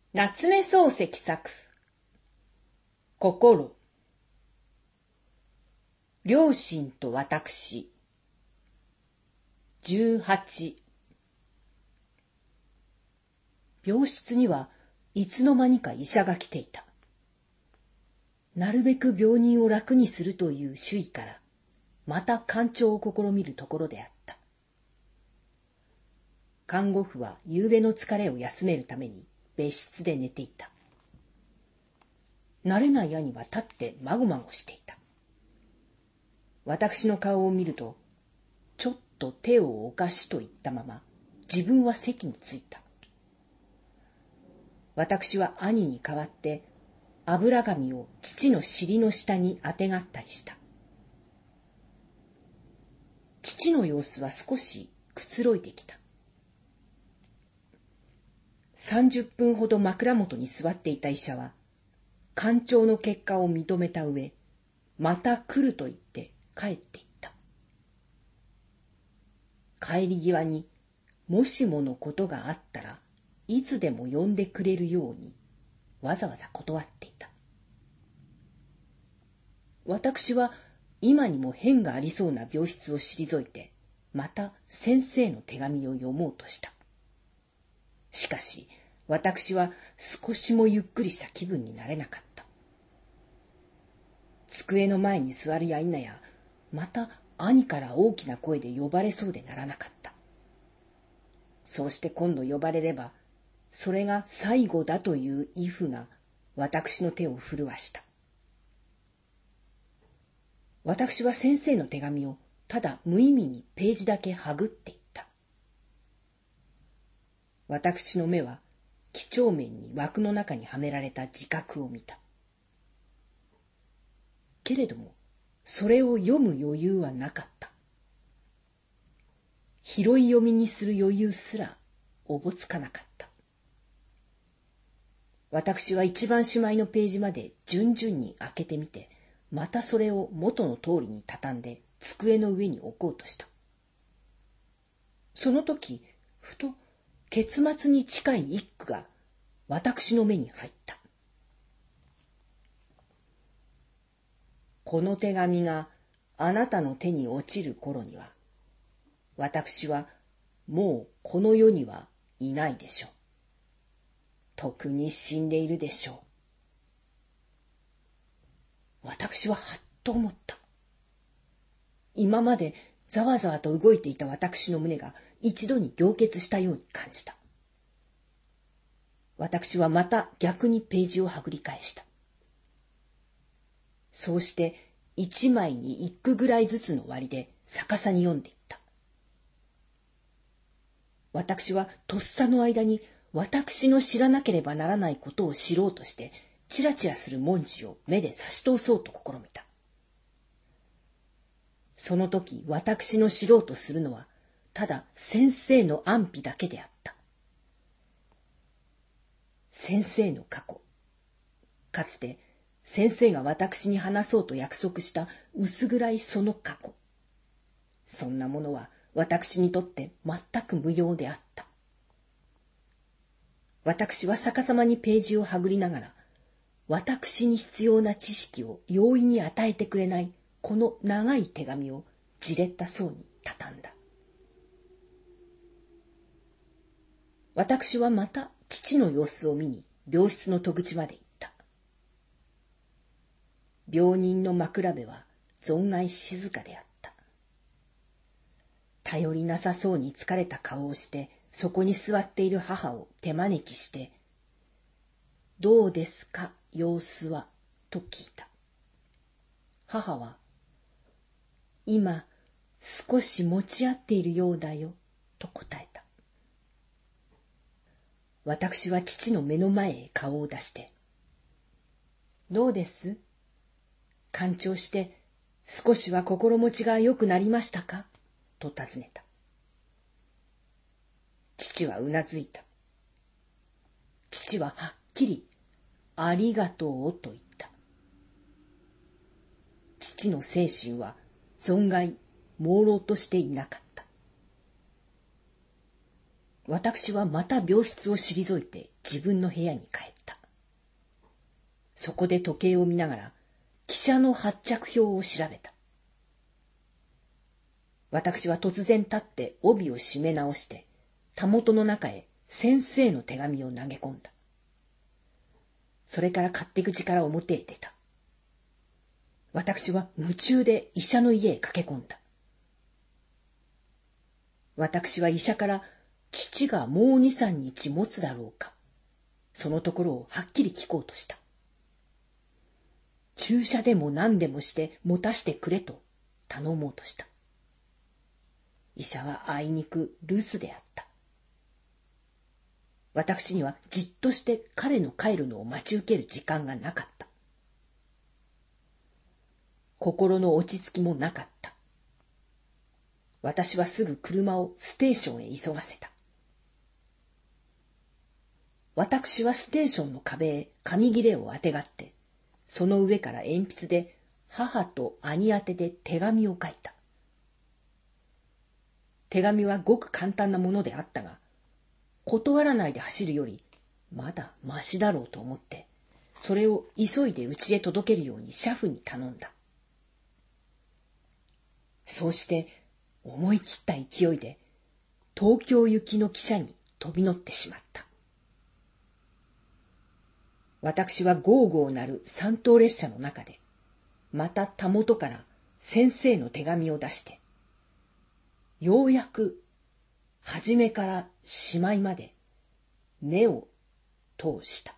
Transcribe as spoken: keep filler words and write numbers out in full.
夏目漱石作心。両親と私。じゅうはち。病室にはいつの間にか医者が来ていた。なるべく病人を楽にするという主意からまた肝腸を試みるところであった。看護婦は夕べの疲れを休めるために別室で寝ていた。慣れない兄は立ってまごまごしていた。私の顔を見ると、ちょっと手をおかしと言ったまま、自分は席に着いた。私は兄に代わって、油紙を父の尻の下にあてがったりした。父の様子は少しくつろいできた。三十分ほど枕元に座っていた医者は、肝腸の結果を認めた上、また来ると言って帰っていった。帰り際に、もしものことがあったらいつでも呼んでくれるように、わざわざ断っていた。私は今にも変がありそうな病室を退いて、また先生の手紙を読もうとした。しかし、私は少しもゆっくりした気分になれなかった。机の前に座るや否や、また兄から大きな声で呼ばれそうでならなかった。そうして今度呼ばれれば、それが最後だという畏怖が私の手を震わした。私は先生の手紙をただ無意味にページだけはぐっていった。私の目は几帳面に枠の中にはめられた字画を見た。けれども、それを読む余裕はなかった。拾い読みにする余裕すらおぼつかなかった。私は一番しまいのページまで順々に開けてみて、またそれを元の通りに畳んで机の上に置こうとした。その時、ふと結末に近い一句が私の目に入った。この手紙があなたの手に落ちる頃には、私はもうこの世にはいないでしょう。とくに死んでいるでしょう。私ははっと思った。今までざわざわと動いていた私の胸が一度に凝結したように感じた。私はまた逆にページをはぐり返した。そうして一枚に一句ぐらいずつの割で逆さに読んでいった。私はとっさの間に私の知らなければならないことを知ろうとして、チラチラする文字を目で差し通そうと試みた。その時私の知ろうとするのは、ただ先生の安否だけであった。先生の過去、かつて先生が私に話そうと約束した薄暗いその過去。そんなものは私にとって全く無用であった。私は逆さまにページをはぐりながら、私に必要な知識を容易に与えてくれないこの長い手紙をじれったそうに畳んだ。私はまた父の様子を見に病室の戸口まで行った。病人の枕辺は存外静かであった。頼りなさそうに疲れた顔をして、そこに座っている母を手招きして、どうですか、様子は、と聞いた。母は、今、少し持ち合っているようだよ、と答えた。私は父の目の前へ顔を出して、どうです？肝腸して少しは心持ちが良くなりましたか？と尋ねた。父はうなずいた。父ははっきり、ありがとうと言った。父の精神は存外朦朧としていなかった。 私はまた病室を退いて自分の部屋に帰った。そこで時計を見ながら汽車の発着表を調べた。私は突然立って帯を締め直して、たもとの中へ先生の手紙を投げ込んだ。それから勝手口から表へ出た。私は夢中で医者の家へ駆け込んだ。私は医者から父がもう二三日持つだろうか、そのところをはっきり聞こうとした。注射でも何でもして持たしてくれと頼もうとした。医者はあいにく留守であった。私にはじっとして彼の帰るのを待ち受ける時間がなかった。心の落ち着きもなかった。私はすぐ車をステーションへ急がせた。私はステーションの壁へ紙切れをあてがって、その上から鉛筆で母と兄宛てで手紙を書いた。手紙はごく簡単なものであったが、断らないで走るよりまだましだろうと思って、それを急いで家へ届けるように車夫に頼んだ。そうして思い切った勢いで東京行きの汽車に飛び乗ってしまった。私はゴーゴーなる三等列車の中で、またたもとから先生の手紙を出して、ようやく初めからしまいまで目を通した。